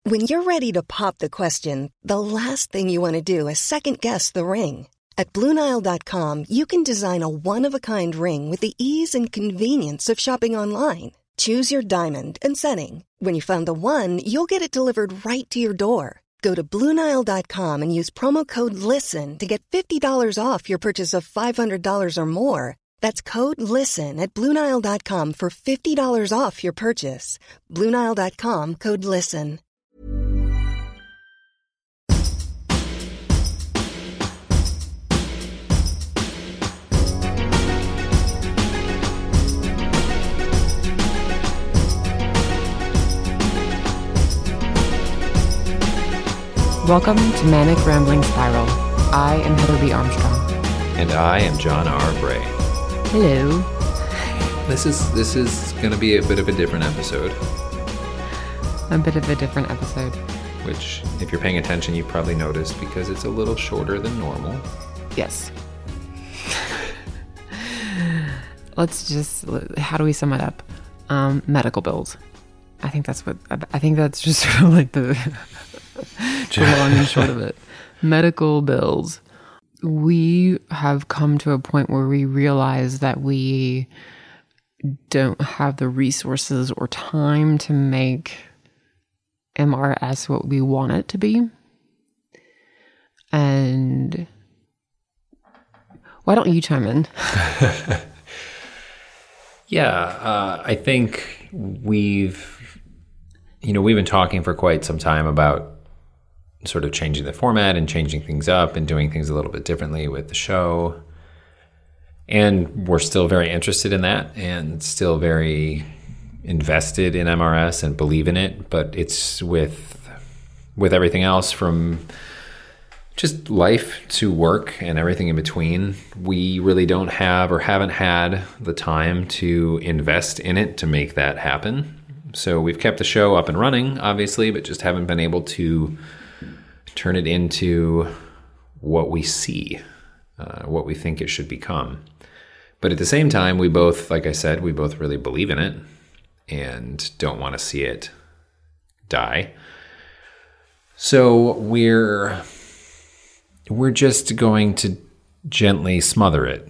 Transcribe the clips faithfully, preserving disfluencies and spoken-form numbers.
When you're ready to pop the question, the last thing you want to do is second-guess the ring. At Blue Nile dot com, you can design a one-of-a-kind ring with the ease and convenience of shopping online. Choose your diamond and setting. When you find the one, you'll get it delivered right to your door. Go to Blue Nile dot com and use promo code LISTEN to get fifty dollars off your purchase of five hundred dollars or more. That's code LISTEN at Blue Nile dot com for fifty dollars off your purchase. Blue Nile dot com, code LISTEN. Welcome to Manic Rambling Spiral. I am Heather B. Armstrong. And I am John R. Bray. Hello. This is this is going to be a bit of a different episode. A bit of a different episode. Which, if you're paying attention, you've probably noticed because it's a little shorter than normal. Yes. Let's just, how do we sum it up? Um, medical bills. I think that's what, I think that's just sort of like the... the long and short of it. Medical bills. We have come to a point where we realize that we don't have the resources or time to make M R S what we want it to be. And why don't you chime in? yeah, uh, I think we've, you know, we've been talking for quite some time about sort of changing the format and changing things up and doing things a little bit differently with the show. And we're still very interested in that and still very invested in M R S and believe in it. But it's with with everything else, from just life to work and everything in between, we really don't have or haven't had the time to invest in it to make that happen. So we've kept the show up and running, obviously, but just haven't been able to turn it into what we see, uh, what we think it should become. But at the same time, we both, like I said, we both really believe in it and don't want to see it die. So we're we're just going to gently smother it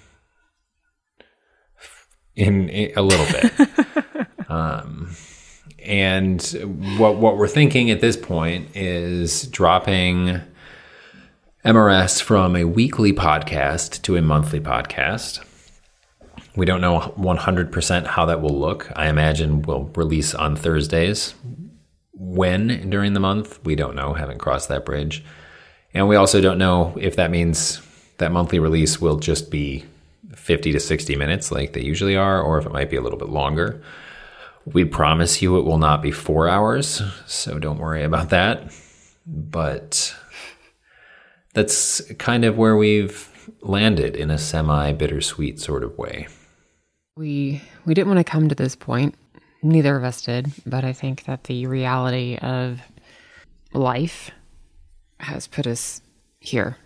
in, in a little bit. um, And what what we're thinking at this point is dropping M R S from a weekly podcast to a monthly podcast. We don't know one hundred percent how that will look. I imagine we'll release on Thursdays. When during the month, we don't know. Haven't crossed that bridge. And we also don't know if that means that monthly release will just be fifty to sixty minutes like they usually are, or if it might be a little bit longer. We promise you it will not be four hours, so don't worry about that. But that's kind of where we've landed in a semi-bittersweet sort of way. We we didn't want to come to this point. Neither of us did, but I think that the reality of life has put us here.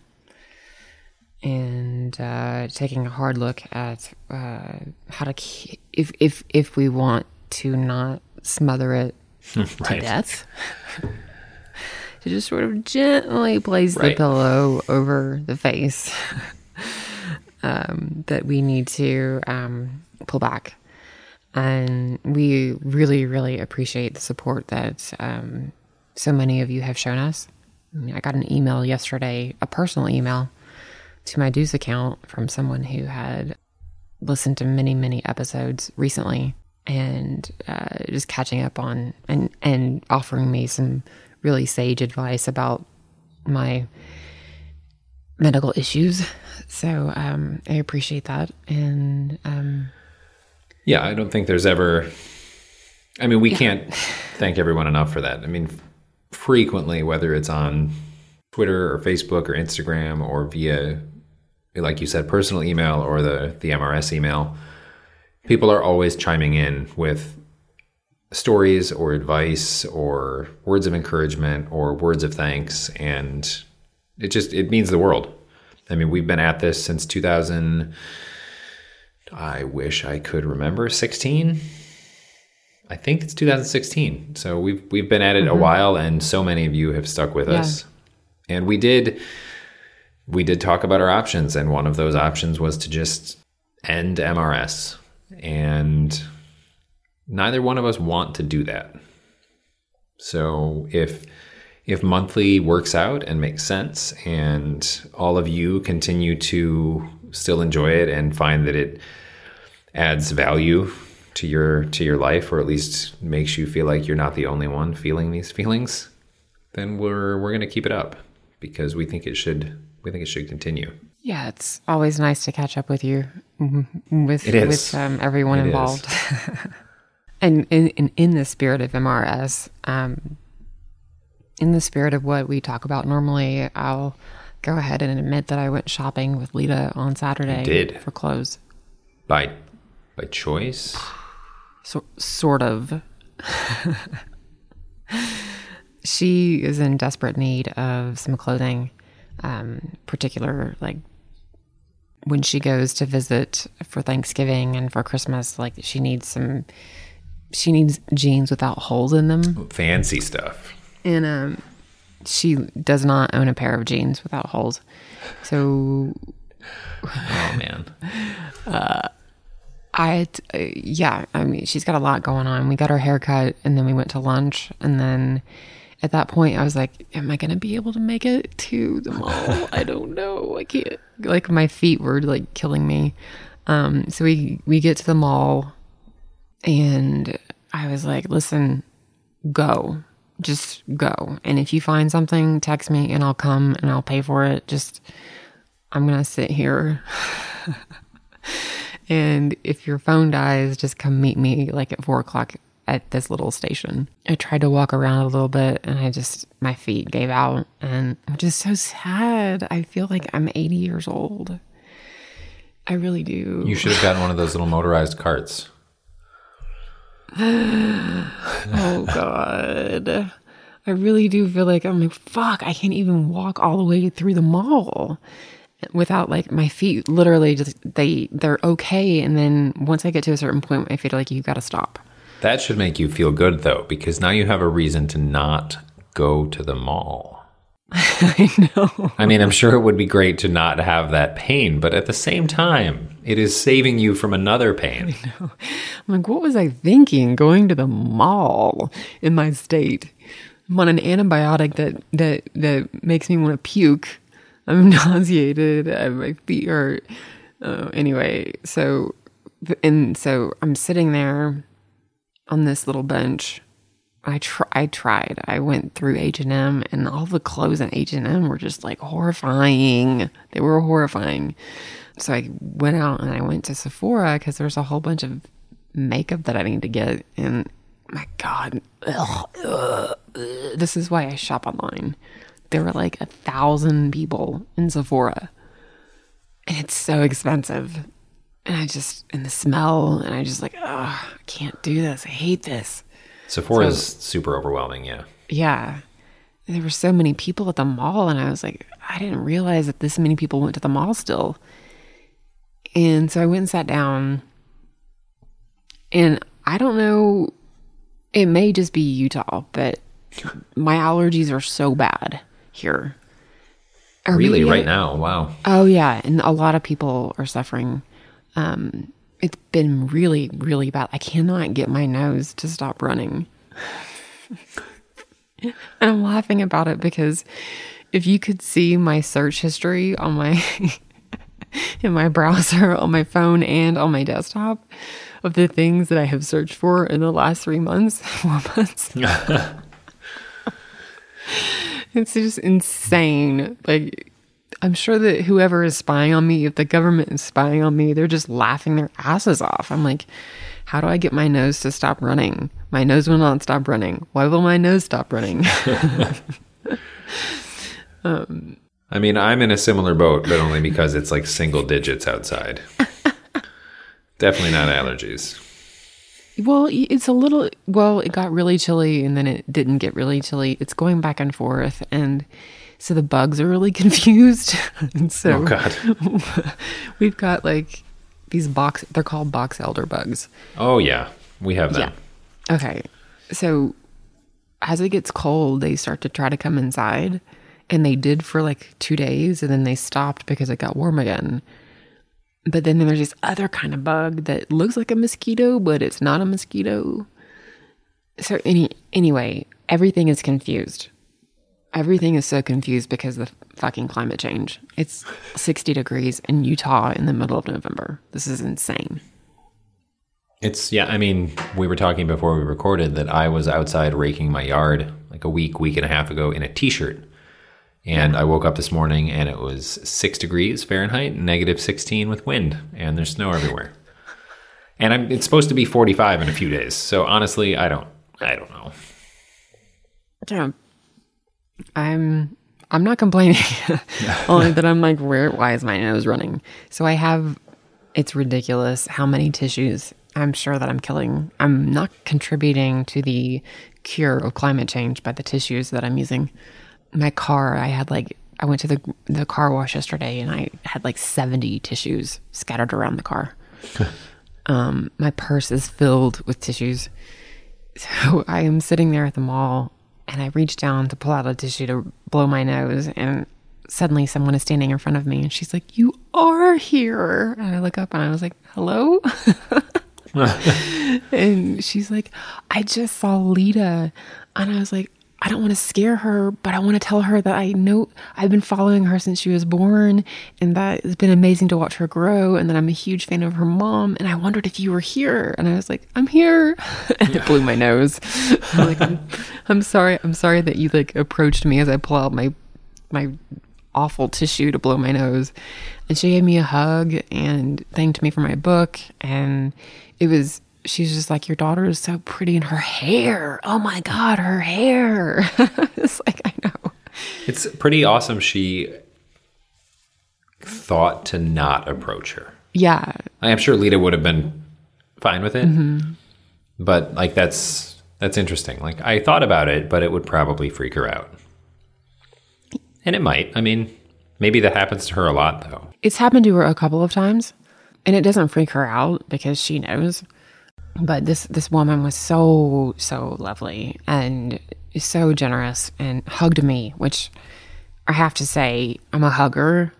And uh, taking a hard look at uh, how to keep, if if if we want to not smother it right. to death, to just sort of gently place right. the pillow over the face, um, that we need to um, pull back. And we really, really appreciate the support that um, so many of you have shown us. I mean, I got an email yesterday, a personal email to my Deuce account from someone who had listened to many, many episodes recently, and uh, just catching up on and, and offering me some really sage advice about my medical issues. So um, I appreciate that. And um, yeah, I don't think there's ever, I mean, we yeah. can't thank everyone enough for that. I mean, frequently, whether it's on Twitter or Facebook or Instagram or via, like you said, personal email or the, the M R S email, people are always chiming in with stories or advice or words of encouragement or words of thanks. And it just, it means the world. I mean, we've been at this since two thousand, I wish I could remember, sixteen. I think it's two thousand sixteen. So we've we've been at it mm-hmm. a while, and so many of you have stuck with yeah. us. And we did we did talk about our options, and one of those options was to just end M R S. And neither one of us want to do that. So if if monthly works out and makes sense, and all of you continue to still enjoy it and find that it adds value to your to your life, or at least makes you feel like you're not the only one feeling these feelings, then we're we're going to keep it up, because we think it should we think it should continue. Yeah, it's always nice to catch up with you, with it is. with um, everyone it involved. And in, in in the spirit of M R S, um, in the spirit of what we talk about normally, I'll go ahead and admit that I went shopping with Lita on Saturday. You did. For clothes. By by choice? So, sort of. She is in desperate need of some clothing, um, particular, like, when she goes to visit for Thanksgiving and for Christmas, like, she needs some, she needs jeans without holes in them. Fancy stuff. And um, she does not own a pair of jeans without holes. So... Oh, man. uh, I, uh, yeah, I mean, she's got a lot going on. We got her haircut, and then we went to lunch, and then at that point, I was like, am I going to be able to make it to the mall? I don't know. I can't. Like, my feet were, like, killing me. Um, so we, we get to the mall, and I was like, listen, go. Just go. And if you find something, text me, and I'll come, and I'll pay for it. Just, I'm going to sit here. And if your phone dies, just come meet me, like, at four o'clock at this little station. I tried to walk around a little bit, and I just, my feet gave out, and I'm just so sad. I feel like I'm eighty years old. I really do. You should have gotten one of those little motorized carts. Oh, God. I really do feel like I'm like, fuck, I can't even walk all the way through the mall without, like, my feet literally just, they, they're okay. And then once I get to a certain point, my feet are like, you got to stop. That should make you feel good, though, because now you have a reason to not go to the mall. I know. I mean, I'm sure it would be great to not have that pain, but at the same time, it is saving you from another pain. I know. I'm like, what was I thinking going to the mall in my state? I'm on an antibiotic that, that, that makes me want to puke. I'm nauseated. I, my feet hurt. Uh, anyway, so, and so I'm sitting there on this little bench. I tr- I tried. I went through H and M, and all the clothes at H and M were just, like, horrifying. They were horrifying. So I went out and I went to Sephora because there's a whole bunch of makeup that I need to get. And my God, ugh, ugh, ugh. This is why I shop online. There were like a thousand people in Sephora, and it's so expensive. And I just, and the smell, and I just like, oh, I can't do this. I hate this. Sephora is so, super overwhelming, yeah. Yeah. There were so many people at the mall, and I was like, I didn't realize that this many people went to the mall still. And so I went and sat down, and I don't know, it may just be Utah, but my allergies are so bad here. Or really, maybe, right now? Wow. Oh, yeah. And a lot of people are suffering. Um, it's been really, really bad. I cannot get my nose to stop running. And I'm laughing about it because if you could see my search history on my in my browser, on my phone, and on my desktop of the things that I have searched for in the last three months, four months. It's just insane. Like, I'm sure that whoever is spying on me, if the government is spying on me, they're just laughing their asses off. I'm like, how do I get my nose to stop running? My nose will not stop running. Why will my nose stop running? um, I mean, I'm in a similar boat, but only because it's like single digits outside. Definitely not allergies. Well, it's a little, well, it got really chilly and then it didn't get really chilly. It's going back and forth. And so the bugs are really confused. And so oh, God. We've got like these box, they're called box elder bugs. Oh, yeah. We have them. Okay. So as it gets cold, they start to try to come inside. And they did for like two days. And then they stopped because it got warm again. But then there's this other kind of bug that looks like a mosquito, but it's not a mosquito. So any anyway, everything is confused. Everything is so confused because of the fucking climate change. It's sixty degrees in Utah in the middle of November. This is insane. It's, yeah, I mean, we were talking before we recorded that I was outside raking my yard like a week, week and a half ago in a t-shirt. And I woke up this morning and it was six degrees Fahrenheit, negative sixteen with wind, and there's snow everywhere. And I'm, it's supposed to be forty-five in a few days. So honestly, I don't, I don't know. Yeah, I'm, I'm not complaining. Only that I'm like, where? Why is my nose running? So I have. It's ridiculous how many tissues. I'm sure that I'm killing. I'm not contributing to the cure of climate change by the tissues that I'm using. My car, I had like, I went to the the car wash yesterday and I had like seventy tissues scattered around the car. um, my purse is filled with tissues. So I am sitting there at the mall and I reach down to pull out a tissue to blow my nose, and suddenly someone is standing in front of me and she's like, "You are here." And I look up and I was like, "Hello?" And she's like, "I just saw Lita." And I was like, I don't want to scare her, but I want to tell her that I know I've been following her since she was born, and that it's been amazing to watch her grow, and that I'm a huge fan of her mom, and I wondered if you were here. And I was like, I'm here. And it blew my nose. I'm like, I'm, I'm sorry. I'm sorry that you like approached me as I pull out my, my awful tissue to blow my nose. And she gave me a hug and thanked me for my book. And it was, she's just like, your daughter is so pretty, and her hair, oh my God, her hair. It's like, I know. It's pretty awesome. She thought to not approach her. Yeah. I am sure Lita would have been fine with it. Mm-hmm. But like, that's, that's interesting. Like, I thought about it, but it would probably freak her out. And it might. I mean, maybe that happens to her a lot though. It's happened to her a couple of times, and it doesn't freak her out because she knows. But this, this woman was so, so lovely and so generous and hugged me, which I have to say, I'm a hugger.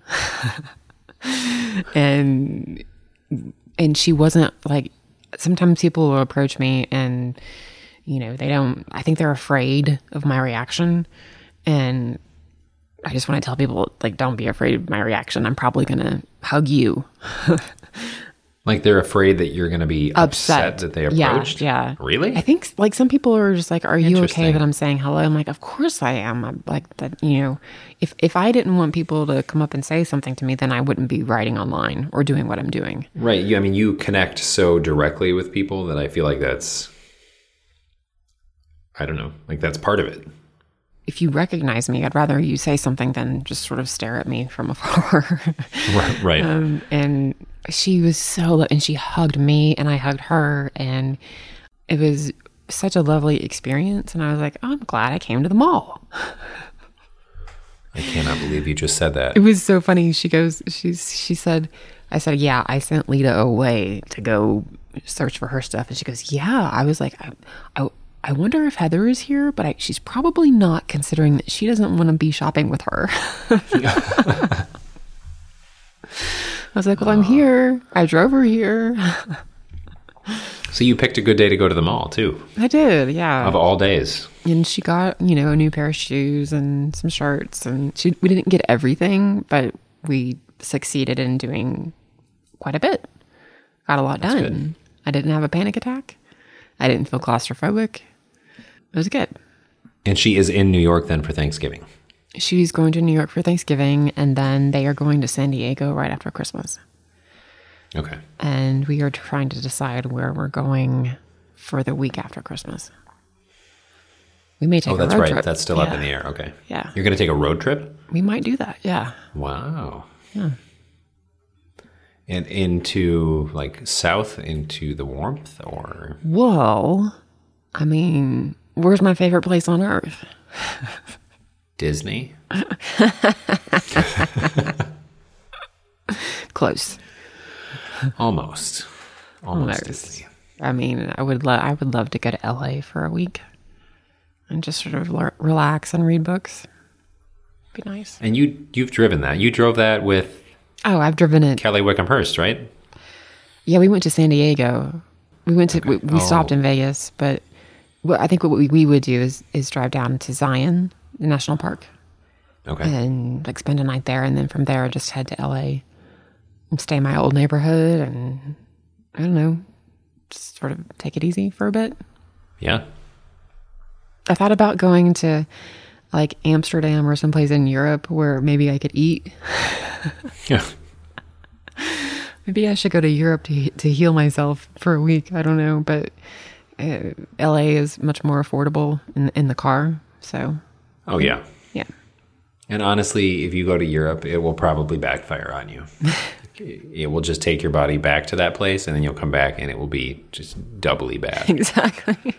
and and she wasn't like, sometimes people will approach me and, you know, they don't, I think they're afraid of my reaction. And I just want to tell people, like, don't be afraid of my reaction. I'm probably going to hug you. Like, they're afraid that you're going to be upset. upset that they approached? Yeah, yeah. Really? I think, like, some people are just like, are you okay that I'm saying hello? I'm like, of course I am. I'm like, that, you know, if, if I didn't want people to come up and say something to me, then I wouldn't be writing online or doing what I'm doing. Right. You, I mean, you connect so directly with people that I feel like that's, I don't know, like that's part of it. If you recognize me, I'd rather you say something than just sort of stare at me from afar. Right. right. Um, and she was so, and she hugged me and I hugged her, and it was such a lovely experience. And I was like, oh, I'm glad I came to the mall. I cannot believe you just said that. It was so funny. She goes, she's, she said, I said, yeah, I sent Lita away to go search for her stuff. And she goes, yeah. I was like, I, I I wonder if Heather is here, but I, she's probably not, considering that she doesn't want to be shopping with her. I was like, well, I'm here. I drove her here. So you picked a good day to go to the mall, too. I did, yeah. Of all days. And she got, you know, a new pair of shoes and some shirts. And she, we didn't get everything, but we succeeded in doing quite a bit. Got a lot That's done. Good. I didn't have a panic attack. I didn't feel claustrophobic. It was good. And she is in New York then for Thanksgiving. She's going to New York for Thanksgiving, and then they are going to San Diego right after Christmas. Okay. And we are trying to decide where we're going for the week after Christmas. We may take oh, a that's road right. trip. That's still yeah. up in the air. Okay. Yeah. You're going to take a road trip? We might do that. Yeah. Wow. Yeah. And into like south into the warmth, or? Well, I mean, where's my favorite place on earth? Disney? Close. Almost. Almost Almost. Disney. I mean, I would love I would love to go to L A for a week and just sort of l- relax and read books. Be nice. And you you've driven that. You drove that with Oh, I've driven it. Kelly Wickham Hurst, right? Yeah, we went to San Diego. We went to, okay. we, we oh. stopped in Vegas, but what I think what we, we would do is, is drive down to Zion, the national park. Okay. And like spend a night there. And then from there, just head to L A and stay in my old neighborhood. And I don't know, just sort of take it easy for a bit. Yeah. I thought about going to like Amsterdam or someplace in Europe where maybe I could eat. Yeah. Maybe I should go to Europe to to heal myself for a week. I don't know, but uh, L A is much more affordable in in the car. So. Oh yeah. Yeah. And honestly, if you go to Europe, it will probably backfire on you. It will just take your body back to that place, and then you'll come back, and it will be just doubly bad. Exactly.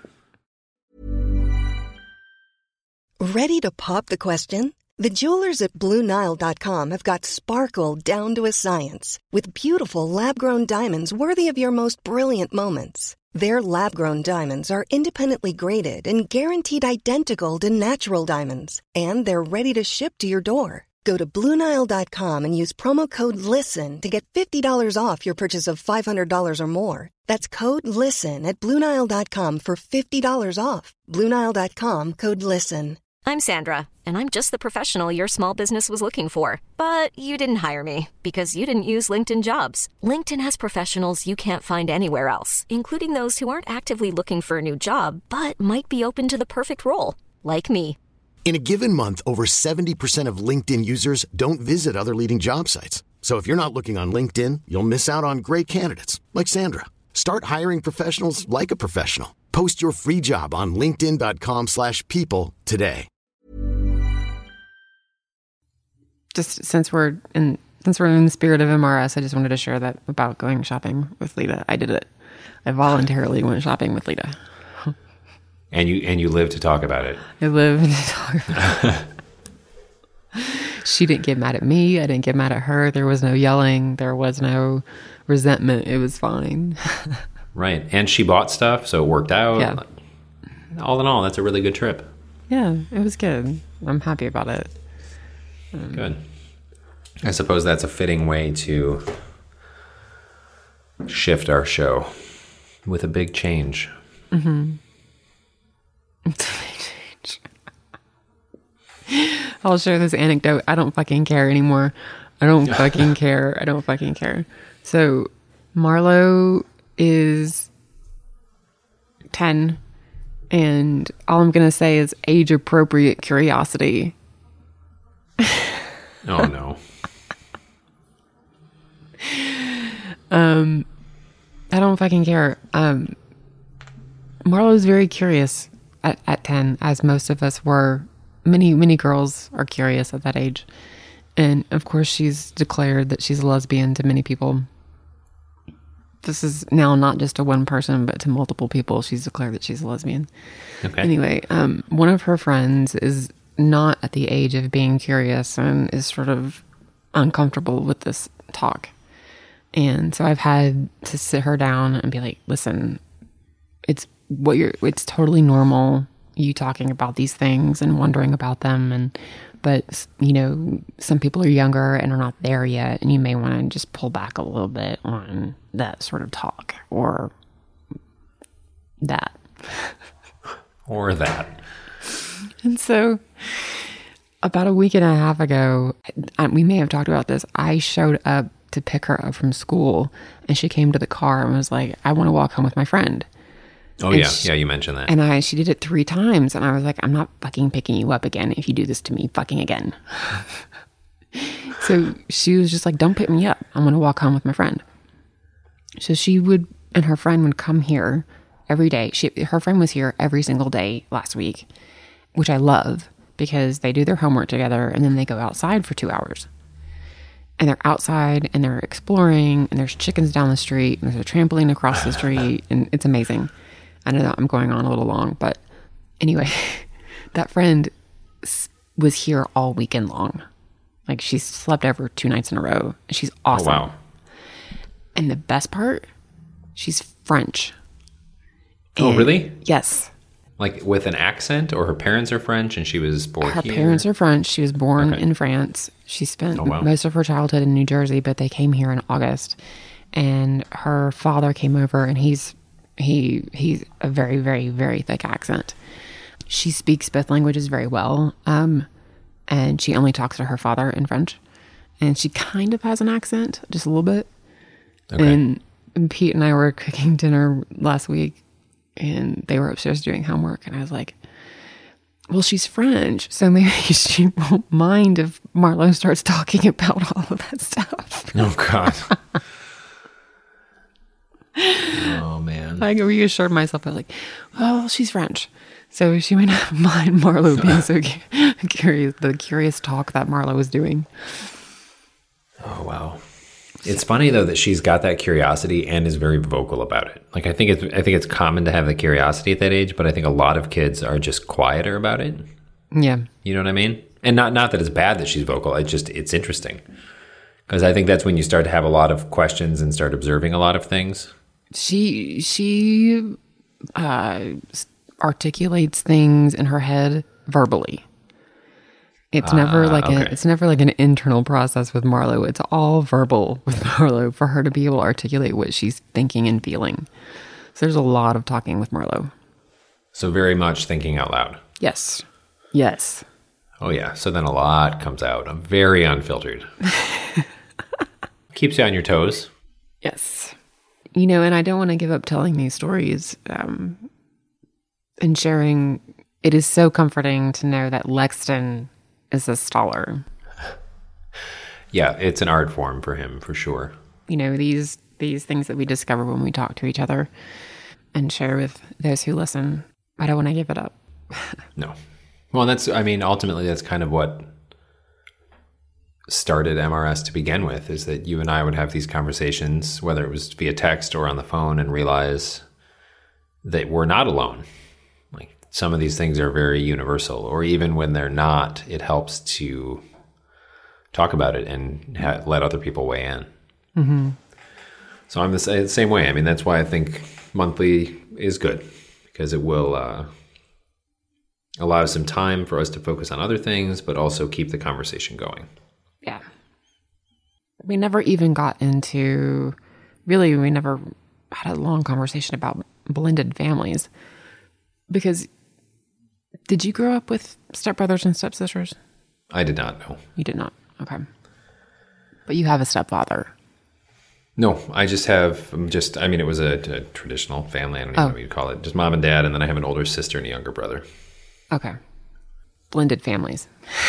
Ready to pop the question? The jewelers at Blue Nile dot com have got sparkle down to a science with beautiful lab-grown diamonds worthy of your most brilliant moments. Their lab-grown diamonds are independently graded and guaranteed identical to natural diamonds, and they're ready to ship to your door. Go to Blue Nile dot com and use promo code LISTEN to get fifty dollars off your purchase of five hundred dollars or more. That's code LISTEN at Blue Nile dot com for fifty dollars off. Blue Nile dot com, code LISTEN. I'm Sandra, and I'm just the professional your small business was looking for. But you didn't hire me because you didn't use LinkedIn Jobs. LinkedIn has professionals you can't find anywhere else, including those who aren't actively looking for a new job, but might be open to the perfect role, like me. In a given month, over seventy percent of LinkedIn users don't visit other leading job sites. So if you're not looking on LinkedIn, you'll miss out on great candidates like Sandra. Start hiring professionals like a professional. Post your free job on linkedin dot com slash people today. Just since we're in since we're in the spirit of M R S, I just wanted to share that about going shopping with Lita. I did it. I voluntarily went shopping with Lita. And you and you live to talk about it. I live to talk about it. She didn't get mad at me. I didn't get mad at her. There was no yelling. There was no resentment. It was fine. Right. And she bought stuff, so it worked out. Yeah. All in all, that's a really good trip. Yeah, it was good. I'm happy about it. Um, good. I suppose that's a fitting way to shift our show with a big change. Mm-hmm. It's a big change. I'll share this anecdote. I don't fucking care anymore. I don't fucking care. I don't fucking care. So Marlo is ten, and all I'm going to say is age-appropriate curiosity. Oh, no. um, I don't fucking care. Um, Marlo is very curious at, at ten, as most of us were. Many, many girls are curious at that age. And, of course, she's declared that she's a lesbian to many people. This is now not just to one person, but to multiple people. She's declared that she's a lesbian. Okay. Anyway, um, one of her friends is not at the age of being curious and is sort of uncomfortable with this talk. And so I've had to sit her down and be like, listen, it's what you're, it's totally normal, you talking about these things and wondering about them. And, but you know, some people are younger and are not there yet. And you may want to just pull back a little bit on that sort of talk or that. Or that. And so about a week and a half ago, we may have talked about this. I showed up to pick her up from school and she came to the car and was like, I want to walk home with my friend. Oh, and yeah. She, yeah, you mentioned that. And I, she did it three times. And I was like, I'm not fucking picking you up again if you do this to me fucking again. So she was just like, don't pick me up. I'm going to walk home with my friend. So she would, and her friend would come here every day. She, her friend was here every single day last week, which I love because they do their homework together and then they go outside for two hours. And they're outside and they're exploring and there's chickens down the street and there's a trampoline across the street and it's amazing. I know that I'm going on a little long, but anyway, that friend was here all weekend long. Like she slept over two nights in a row. And she's awesome. Oh, wow. And the best part, she's French. Oh, really? Yes. Like with an accent, or her parents are French and she was born Her here? parents are French. She was born Okay. in France. She spent Oh, wow. most of her childhood in New Jersey, but they came here in August. And her father came over, and he's he he's a very, very, very thick accent. She speaks both languages very well, um, and she only talks to her father in French. And she kind of has an accent, just a little bit. Okay. And, and Pete and I were cooking dinner last week, and they were upstairs doing homework, and I was like, well, she's French, so maybe she won't mind if Marlo starts talking about all of that stuff. Oh, God. Oh, man. I reassured myself, I was like, well, she's French, so she might not mind Marlo being so cu- curious, the curious talk that Marlo was doing. Oh, wow. It's funny, though, that she's got that curiosity and is very vocal about it. Like, I think it's I think it's common to have the curiosity at that age, but I think a lot of kids are just quieter about it. Yeah. You know what I mean? And not not that it's bad that she's vocal. It's just, it's interesting. Because I think that's when you start to have a lot of questions and start observing a lot of things. She, she uh, articulates things in her head verbally. It's never like okay. a, it's never like an internal process with Marlo. It's all verbal with Marlo for her to be able to articulate what she's thinking and feeling. So there's a lot of talking with Marlo. So very much thinking out loud. Yes. Yes. Oh, yeah. So then a lot comes out. I'm very unfiltered. Keeps you on your toes. Yes. You know, and I don't want to give up telling these stories um, and sharing. It is so comforting to know that Lexton is a scholar. Yeah, it's an art form for him, for sure. You know, these these things that we discover when we talk to each other and share with those who listen. I don't want to give it up. No. Well, that's, I mean, ultimately, that's kind of what started M R S to begin with, is that you and I would have these conversations, whether it was via text or on the phone, and realize that we're not alone. Like, some of these things are very universal, or even when they're not, it helps to talk about it and ha- let other people weigh in. Mm-hmm. So I'm the sa- same way. I mean, that's why I think monthly is good, because it will uh, allow some time for us to focus on other things, but also keep the conversation going. Yeah. We never even got into, really, we never had a long conversation about blended families. Because, did you grow up with stepbrothers and stepsisters? I did not know. You did not. Okay. But you have a stepfather. No, I just have, I'm just, I mean, it was a, a traditional family. I don't even Oh. know what you'd call it. Just mom and dad, and then I have an older sister and a younger brother. Okay. Blended families.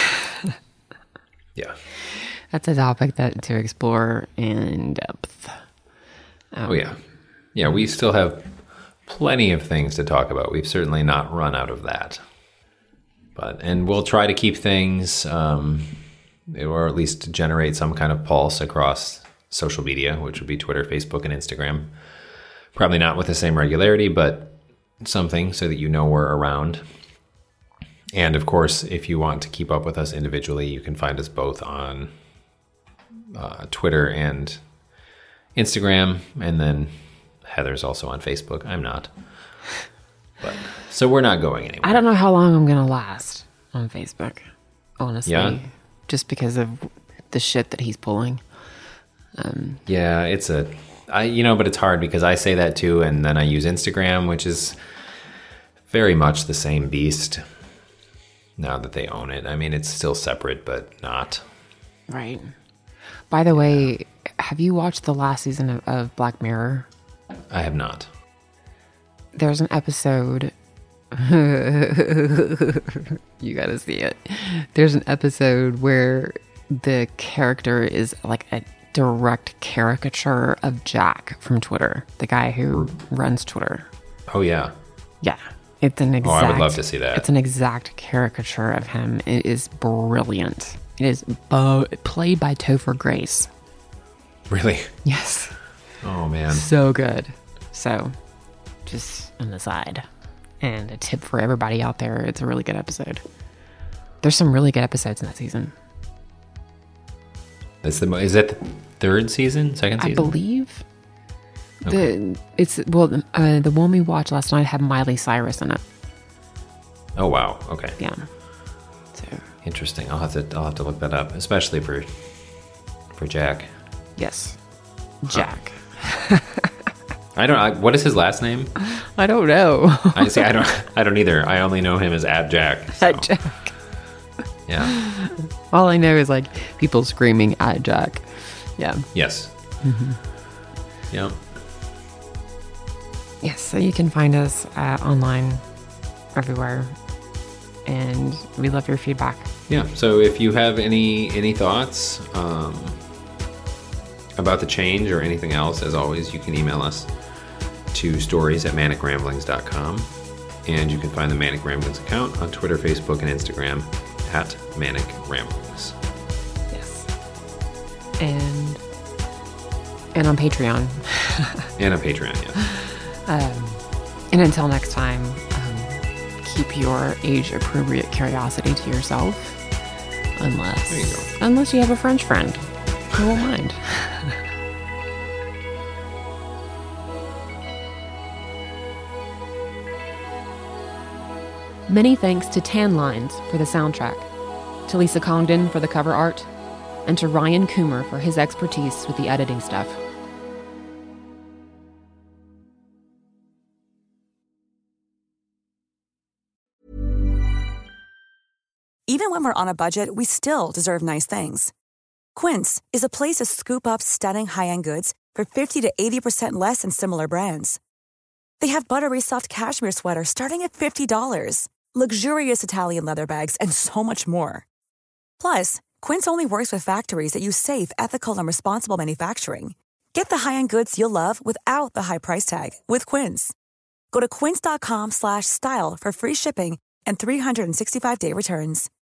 Yeah. That's a topic that to explore in depth. Um, Oh, yeah. Yeah, we still have plenty of things to talk about. We've certainly not run out of that. But, and we'll try to keep things, um, or at least generate some kind of pulse across social media, which would be Twitter, Facebook, and Instagram. Probably not with the same regularity, but something so that you know we're around. And of course, if you want to keep up with us individually, you can find us both on uh, Twitter and Instagram, and then Heather's also on Facebook. I'm not. But so we're not going anywhere. I don't know how long I'm going to last on Facebook, honestly. Yeah? Just because of the shit that he's pulling. Um, Yeah, it's a, I you know, but it's hard because I say that too, and then I use Instagram, which is very much the same beast now that they own it. I mean, it's still separate, but not. right. By the way, have you watched the last season of, of Black Mirror? I have not. There's an episode. You gotta see it. There's an episode where the character is like a direct caricature of Jack from Twitter, the guy who runs Twitter. Oh, yeah. Yeah, it's an exact. Oh, I would love to see that. It's an exact caricature of him. It is brilliant. It is bo- played by Topher Grace. Really? Yes, Oh, man. so good. So, just an aside and a tip for everybody out there. It's a really good episode. There's some really good episodes in that season. That's the, mo- is that the third season? Second I season? believe. Okay. The it's well, uh, the one we watched last night had Miley Cyrus in it. Oh wow. Okay. Yeah. So Interesting. I'll have to I'll have to look that up, especially for for Jack. yes, Jack. I don't. I, what is his last name? I don't know. I see. I don't. I don't either. I only know him as Ad Jack. so, At Jack. Yeah. All I know is like people screaming at Jack. Yeah. Yes. Mm-hmm. Yeah. Yes. So you can find us uh, online, everywhere, and we love your feedback. Yeah. So if you have any any thoughts um, about the change or anything else, as always, you can email us to stories at manic ramblings dot com, and you can find the Manic Ramblings account on Twitter, Facebook, and Instagram at Manic Ramblings. Yes. And and on Patreon. And on Patreon, yeah. Um, and until next time, um, keep your age-appropriate curiosity to yourself, unless There you go. unless you have a French friend who won't mind. Many thanks to Tan Lines for the soundtrack, to Lisa Congdon for the cover art, and to Ryan Coomer for his expertise with the editing stuff. Even when we're on a budget, we still deserve nice things. Quince is a place to scoop up stunning high-end goods for fifty to eighty percent less than similar brands. They have buttery soft cashmere sweaters starting at fifty dollars, luxurious Italian leather bags, and so much more. Plus, Quince only works with factories that use safe, ethical, and responsible manufacturing. Get the high-end goods you'll love without the high price tag with Quince. Go to quince dot com slash style for free shipping and three sixty-five day returns.